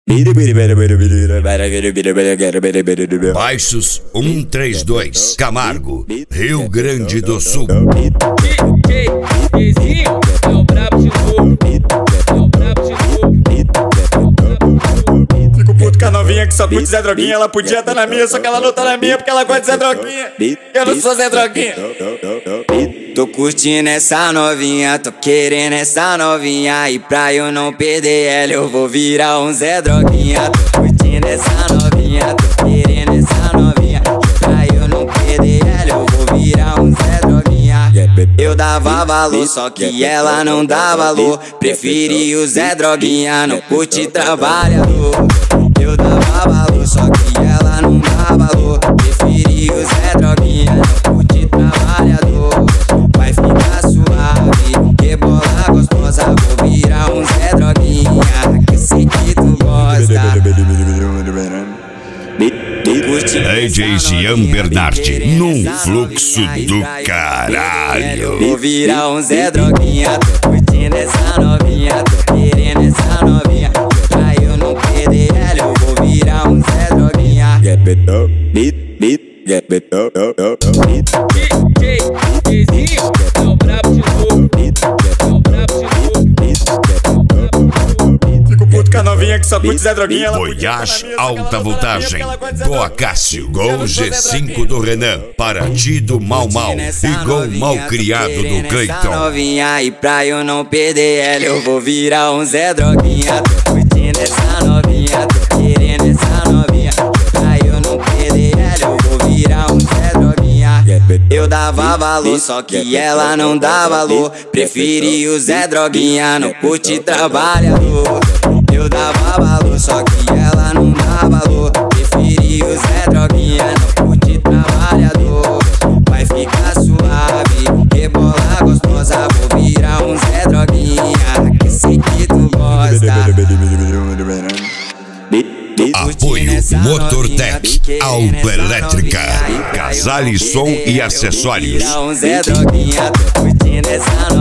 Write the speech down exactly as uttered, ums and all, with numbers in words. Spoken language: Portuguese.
Baixos um três dois, Camargo, Rio Grande do Sul. D J Dzinho é o brabo de novo, é o brabo de novo. Fico puto com a novinha que só curte Zé Droguinha. Ela podia estar na minha, só que ela não tá na minha porque ela gosta de Zé Droguinha. Eu não sou Zé Droguinha. Tô curtindo essa novinha, tô querendo essa novinha. E pra eu não perder ela eu vou virar um Zé Droguinha. Tô curtindo essa novinha, tô querendo essa novinha. E pra eu não perder ela eu vou virar um Zé Droguinha. Eu dava valor, só que ela não dá valor. Preferi o Zé Droguinha, não curte trabalhador. Eu dava valor, só que ela não dá valor. Preferi o Zé Droguinha, não curte trabalhador. Vai ficar suave, que bola gostosa. Vou virar um Zé Droguinha, que sei que tu gosta. D J Jean Bernardi, num fluxo do caralho. Vou virar um Zé Droguinha, tô curtindo essa novinha, tô querendo essa novinha. Pra eu não perder ela eu vou virar um Zé Droguinha. D J Dzinho é o brabo de novo, é o brabo de novo. Fico puto com a novinha que só curte Zé Droguinha. Ela Goiás, alta voltagem do Acácio. Gol G cinco do Renan, Paraty do Mal Mal e gol mal criado do Cleiton. Novinha, e pra eu não perder ela eu vou virar um Zé Droguinha. Tô curtindo essa novinha, tô querendo essa novinha. Pra eu não perder ela eu vou virar um Zé Droguinha. Eu dava valor, só que ela não dá valor. Preferi o Zé Droguinha, não curte trabalhador. Eu dava valor, só que ela não dá valor. Preferi o Zé Droguinha, não curte trabalhador. Vai ficar suave, que bola gostosa. Vou virar um Zé Droguinha, que sei que tu gosta. Apoio Motortec, autoelétrica, casale som e acessórios. Um Zé Droguinha, tô curtindo essa